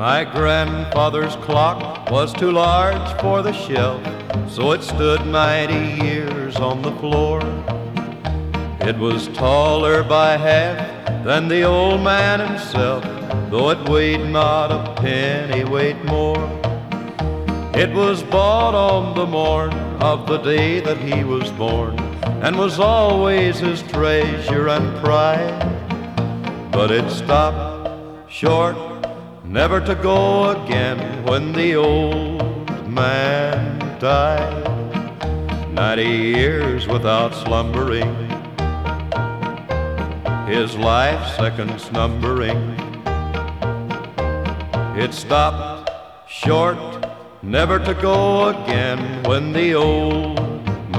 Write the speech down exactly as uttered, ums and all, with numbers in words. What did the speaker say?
My grandfather's clock was too large for the shelf, so it stood ninety years on the floor. It was taller by half than the old man himself, though it weighed not a pennyweight more. It was bought on the morn of the day that he was born, and was always his treasure and pride. But it stopped short, never to go again, when the old man died. Ninety years without slumbering, his life seconds numbering. It stopped short, never to go again, when the old